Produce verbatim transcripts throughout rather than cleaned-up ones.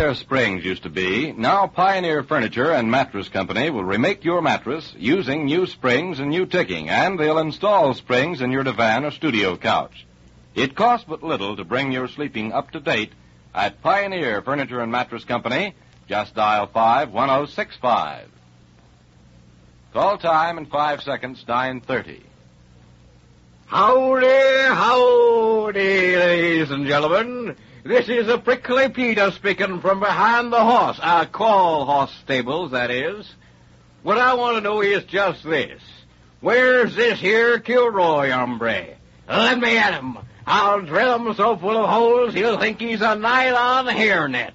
their springs used to be, now Pioneer Furniture and Mattress Company will remake your mattress using new springs and new ticking, and they'll install springs in your divan or studio couch. It costs but little to bring your sleeping up to date at Pioneer Furniture and Mattress Company. Just dial five one oh six five. Call time in five seconds, nine thirty. Howdy, howdy, ladies and gentlemen. This is a Prickly Peter speaking from behind the horse, uh, call horse stables, that is. What I want to know is just this. Where's this here Kilroy hombre? Let me at him. I'll drill him so full of holes he'll think he's a nylon hairnet.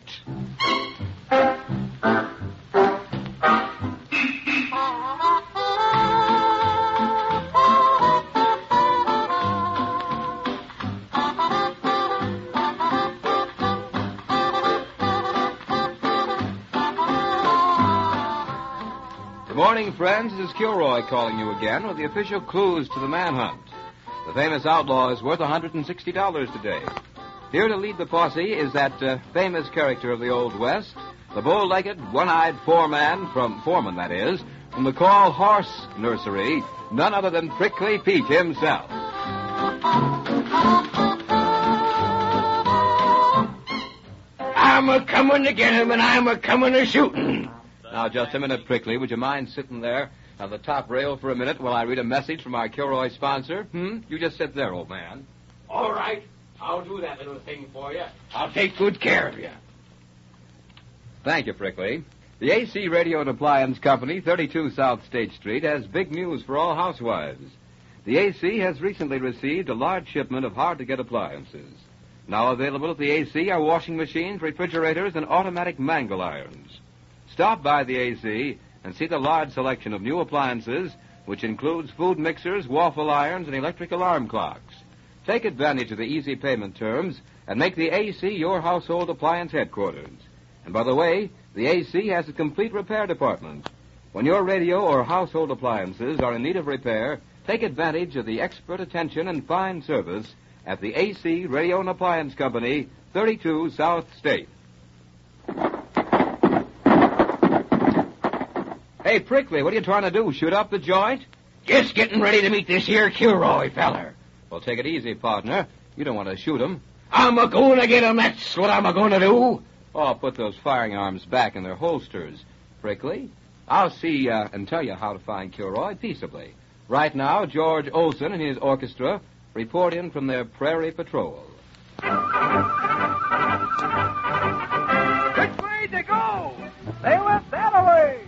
Good morning, friends. This is Kilroy calling you again with the official clues to the manhunt. The famous outlaw is worth one hundred sixty dollars today. Here to lead the posse is that uh, famous character of the Old West, the bow-legged, one-eyed foreman from, foreman that is, from the Call Horse Nursery, none other than Prickly Pete himself. I'm a-coming to get him, and I'm a-coming to shoot him. Now, just a minute, Prickly. Would you mind sitting there on the top rail for a minute while I read a message from our Kilroy sponsor? Hmm? You just sit there, old man. All right. I'll do that little thing for you. I'll take good care of you. Thank you, Prickly. The A C Radio and Appliance Company, thirty-two South State Street, has big news for all housewives. The A C has recently received a large shipment of hard-to-get appliances. Now available at the A C are washing machines, refrigerators, and automatic mangle irons. Stop by the A C and see the large selection of new appliances, which includes food mixers, waffle irons, and electric alarm clocks. Take advantage of the easy payment terms and make the A C your household appliance headquarters. And by the way, the A C has a complete repair department. When your radio or household appliances are in need of repair, take advantage of the expert attention and fine service at the A C Radio and Appliance Company, thirty-two South State. Hey, Prickly, what are you trying to do? Shoot up the joint? Just getting ready to meet this here Kilroy feller. Well, take it easy, partner. You don't want to shoot him. I'm a-going to get him, that's what I'm a-going to do. Oh, put those firing arms back in their holsters, Prickly. I'll see uh, and tell you how to find Kilroy peaceably. Right now, George Olson and his orchestra report in from their prairie patrol. Which way to go? They went that way.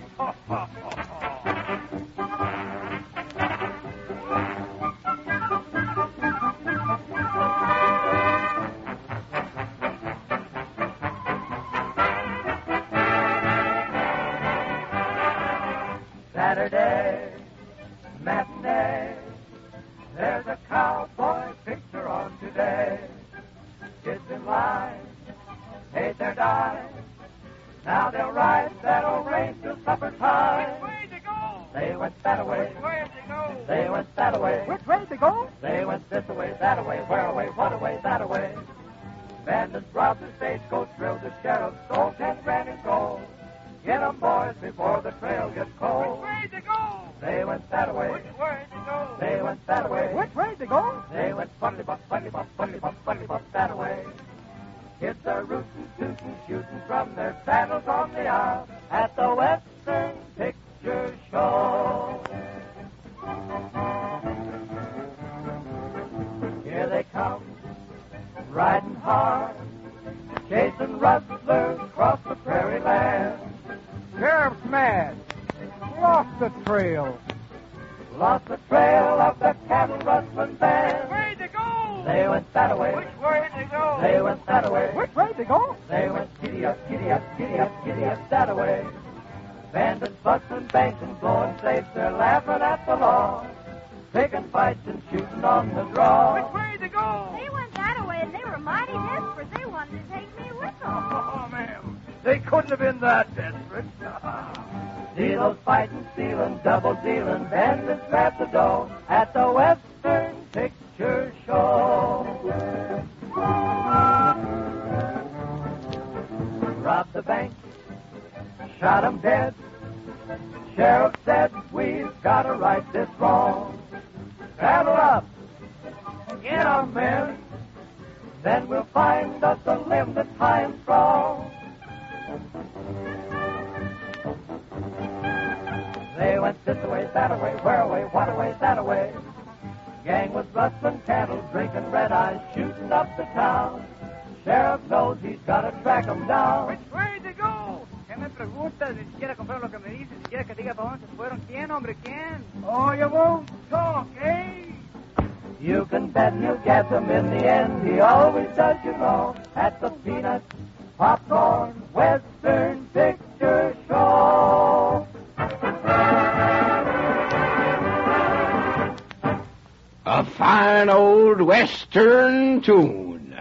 Saturday, matinee, there's a cowboy picture on today. Kids in line, paid their dime. Now they'll ride that old range till supper time. Which way to go? They went that away. Which way to go? They went that away. Which way to go? They went this away, that away, where away, what away, that away. Bandits robbed the stagecoach, drilled the sheriff, stole ten grand in gold. Get 'em, boys, before the trail gets cold. Which way to go? They went that away. Which way to go? They went that away. Which way to go? They went fuddly bop, fuddly bop, fuddly bop, fuddly bop, that away. Kids are rootin', tootin', shootin' from their saddles on the aisle at the Western Picture Show. Here they come, riding hard, chasing rustlers across the prairie land. Sheriff's mad. Lost the trail. Lost the trail of the cattle rustling band. Which way to go? They went that away. Which way to go? They went that away. Which way to go? They went giddy up, giddy up, giddy up, giddy up, that away. Bandits busting banks and blowing safes, they're laughing at the law. Picking fights and shooting on the draw. Which way to go? They went that way, and they were mighty desperate. They wanted to take me with them. Oh, ma'am. They couldn't have been that desperate. Dealers fighting, stealing, double dealing, bandits grab the dough at the Western Picture Show. Rob the the bank, shot 'em dead. Sheriff said, we've got to right this wrong. Saddle up, get 'em men, then we'll find us a limb that's high and strong. They went this away, that away, where away, what away, that away. Gang was rustling cattle, drinking red eyes, shooting up the town. Sheriff knows he's got to track 'em down. Which way they go? ¿Qué me preguntas? Ni siquiera comprar lo que me dices, ni siquiera que diga para dónde se fueron. ¿Quién, hombre, quién? Oh, you won't talk, eh? You can bet he'll get them in the end. He always does, you know, at the Peanut Popcorn Western Picture Show. A fine old Western tune.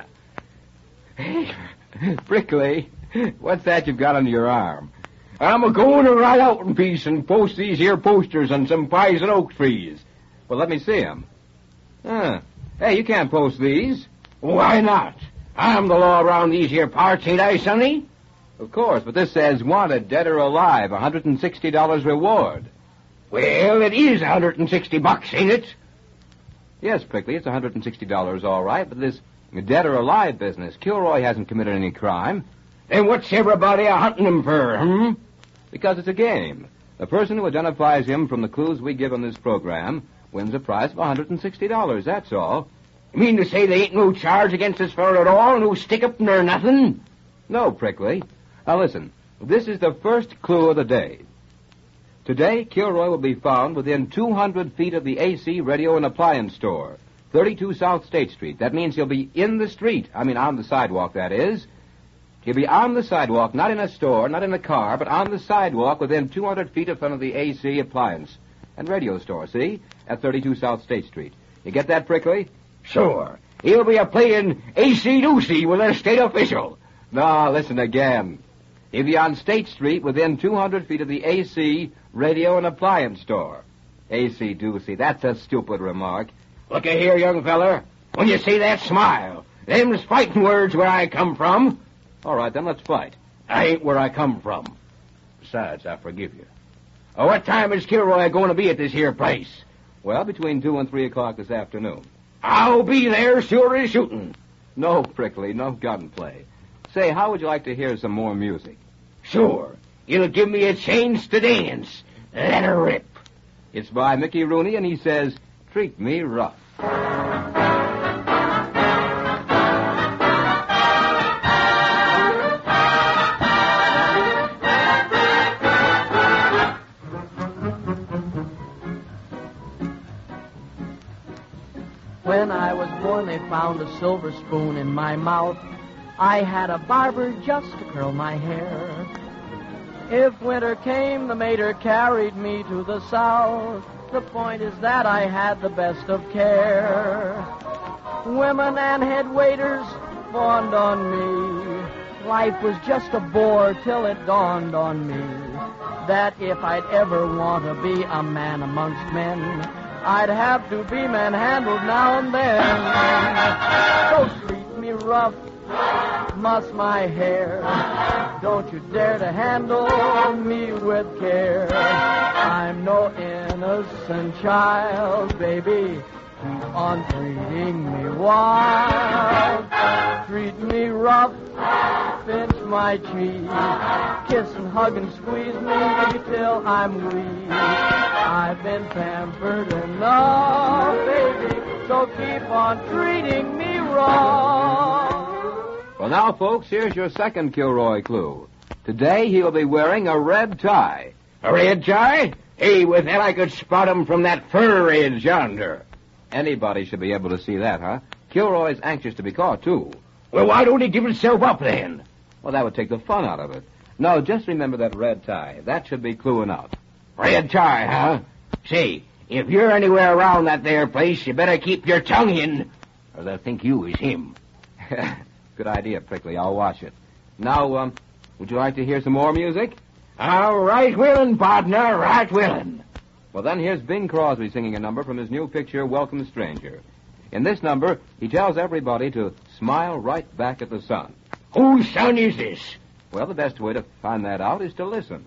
Hey, Brickley, what's that you've got under your arm? I'm a-going to ride out in peace and post these here posters on some poison oak trees. Well, let me see 'em. Huh. Hey, you can't post these. Why not? I'm the law around these here parts, ain't I, Sonny? Of course, but this says wanted, dead or alive, one hundred sixty dollars reward. Well, it is one hundred sixty bucks, ain't it? Yes, Prickly, it's one hundred sixty dollars, all right, but this dead or alive business, Kilroy hasn't committed any crime. Then what's everybody a-hunting him for, hmm? Because it's a game. The person who identifies him from the clues we give on this program wins a prize of one hundred sixty dollars, that's all. You mean to say they ain't no charge against this fellow at all? No stick-up nor nothing? No, Prickly. Now listen, this is the first clue of the day. Today, Kilroy will be found within two hundred feet of the A C Radio and Appliance Store, thirty-two South State Street. That means he'll be in the street. I mean, on the sidewalk, that is. He'll be on the sidewalk, not in a store, not in a car, but on the sidewalk within two hundred feet of front of the A C Appliance and Radio Store, see? At thirty-two South State Street. You get that, Prickly? Sure. He'll be a-playing A C Doocy with a state official. No, listen again. He'll be on State Street within two hundred feet of the A C Radio and Appliance Store. A C Doocy, that's a stupid remark. Look a here, young feller. When you say that, smile. Them's fighting words where I come from. All right, then let's fight. I ain't where I come from. Besides, I forgive you. Oh, what time is Kilroy going to be at this here place? Well, between two and three o'clock this afternoon. I'll be there sure as shooting. No, Prickly, no gunplay. Say, how would you like to hear some more music? Sure. It'll give me a chance to dance. Let her rip. It's by Mickey Rooney, and he says, treat me rough. When I was born, they found a silver spoon in my mouth. I had a barber just to curl my hair. If winter came, the mater carried me to the south. The point is that I had the best of care. Women and head waiters fawned on me. Life was just a bore till it dawned on me that if I'd ever want to be a man amongst men, I'd have to be manhandled now and then. Don't treat me rough, muss my hair. Don't you dare to handle me with care. I'm no innocent child, baby. Keep on treating me wild. Treat me rough, pinch my cheek. Kiss and hug and squeeze me till I'm weak. I've been pampered enough, baby, so keep on treating me rough. Well, now, folks, here's your second Kilroy clue. Today he'll be wearing a red tie. A red tie? Hey, with that I could spot him from that fur ridge yonder. Anybody should be able to see that, huh? Kilroy's anxious to be caught, too. Well, why don't he give himself up, then? Well, that would take the fun out of it. No, just remember that red tie. That should be clue enough. Red tie, huh? Say, if you're anywhere around that there place, you better keep your tongue in, or they'll think you is him. Good idea, Prickly. I'll watch it. Now, um, would you like to hear some more music? All right, willin', partner, right willin'. Well, then here's Bing Crosby singing a number from his new picture, Welcome Stranger. In this number, he tells everybody to smile right back at the sun. Whose son is this? Well, the best way to find that out is to listen.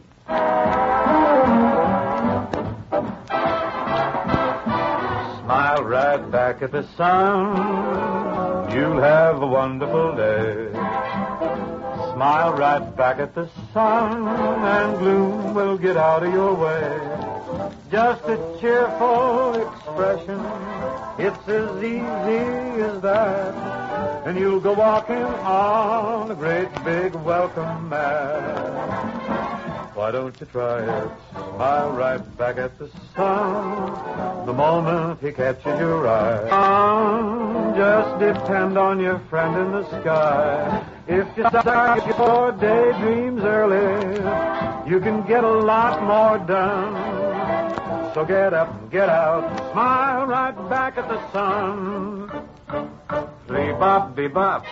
Smile right back at the sun. You'll have a wonderful day. Smile right back at the sun, and gloom will get out of your way. Just a cheerful expression, it's as easy as that. And you'll go walking on a great big welcome mat. Why don't you try it? Smile right back at the sun the moment he catches your eye. Um, just depend on your friend in the sky. If you start your daydreams early, you can get a lot more done. So get up and get out, smile right back at the sun. Bop, be bop.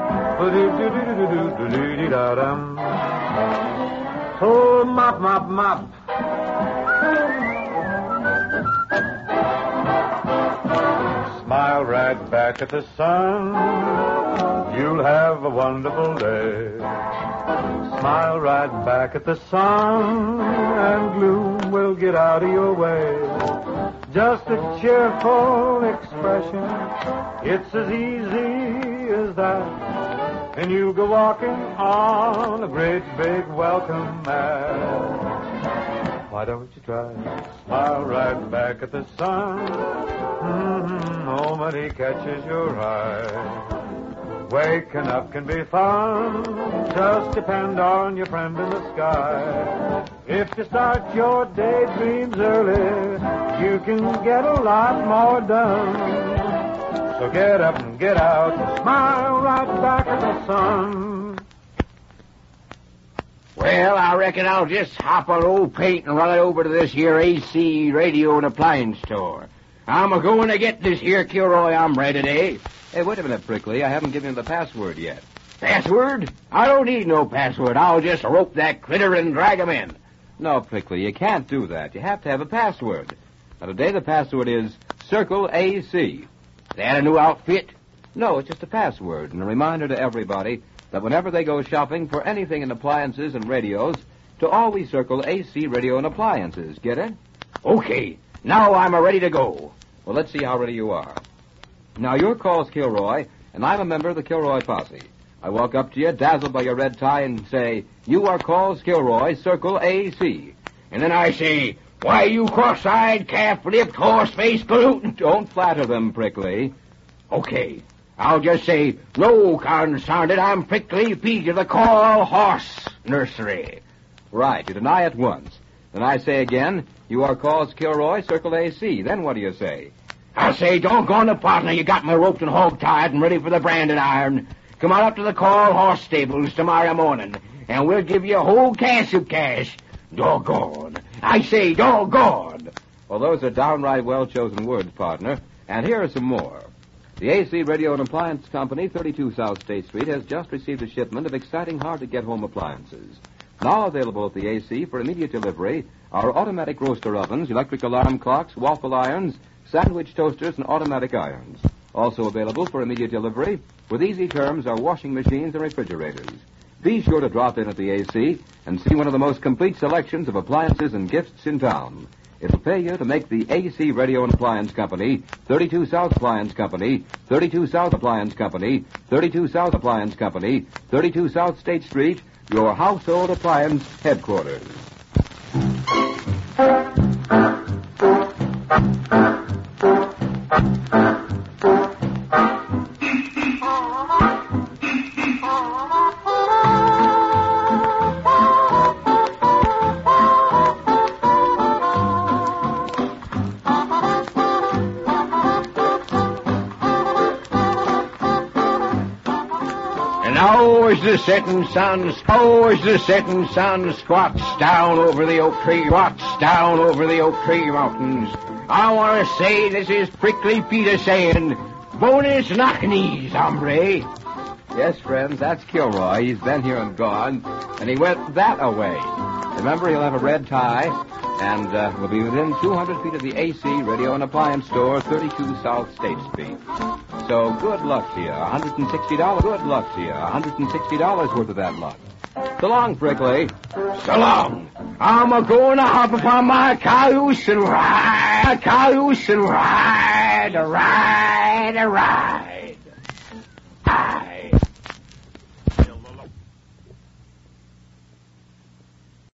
Ba-doo-doo-doo-doo-doo-doo-doo-doo-doo-dum. Oh, mop, mop, mop. Smile right back at the sun. You'll have a wonderful day. Smile right back at the sun, and gloom will get out of your way. Just a cheerful expression, it's as easy as that. And you go walking on a great big welcome mat. Why don't you try it? Smile right back at the sun. Mm-hmm, the moment he catches your eye. Waking up can be fun. Just depend on your friend in the sky. If you start your daydreams early, you can get a lot more done. So get up and get out and smile right back at the sun. Well, I reckon I'll just hop on old Pate and run it over to this here A C radio and appliance store. I'm a-going to get this here Kilroy ombre today. Hey, wait a minute, Prickly. I haven't given you the password yet. Password? I don't need no password. I'll just rope that critter and drag him in. No, Prickly, you can't do that. You have to have a password. Now, today the password is Circle A C. Is that a new outfit? No, it's just a password and a reminder to everybody that whenever they go shopping for anything in appliances and radios, to always circle A C radio and appliances. Get it? Okay. Now I'm a ready to go. Well, let's see how ready you are. Now, your call's Kilroy, and I'm a member of the Kilroy Posse. I walk up to you, dazzled by your red tie, and say, you are call's Kilroy, Circle A C. And then I say, why, you cross-eyed, calf-lipped, horse-faced galoot. Don't flatter them, Prickly. Okay. I'll just say, no, confound it, I'm Prickly Pete of the Call Horse Nursery. Right, you deny at once. Then I say again, you are call's Kilroy, Circle A C. Then what do you say? I'll say, doggone the partner, you got me roped and hog-tied and ready for the branding iron. Come on up to the Call Horse Stables tomorrow morning, and we'll give you a whole cash of cash. Doggone. I say, doggone. Well, those are downright well-chosen words, partner. And here are some more. The A C Radio and Appliance Company, thirty-two South State Street, has just received a shipment of exciting, hard-to-get-home appliances. Now available at the A C for immediate delivery are automatic roaster ovens, electric alarm clocks, waffle irons, sandwich toasters, and automatic irons. Also available for immediate delivery with easy terms are washing machines and refrigerators. Be sure to drop in at the A C and see one of the most complete selections of appliances and gifts in town. It'll pay you to make the A C Radio and Appliance Company, thirty-two South Appliance Company, thirty-two South Appliance Company, thirty-two South Appliance Company, thirty-two South State Street, your household appliance headquarters. Now as the setting sun, oh, as the setting sun squats down over the oak tree, squats down over the oak tree mountains. I want to say this is Prickly Peter saying, bonus knock-knees, hombre. Yes, friends, that's Kilroy. He's been here and gone, and he went that away. Remember, he'll have a red tie, and uh, will be within two hundred feet of the A C Radio and Appliance Store, thirty-two South State Street. So good luck to you. one hundred sixty dollars. Good luck to you. one hundred sixty dollars worth of that luck. So long, Prickly. So long. I'm a going to hop upon my cayuse and ride, a cayuse and ride, a ride, a ride.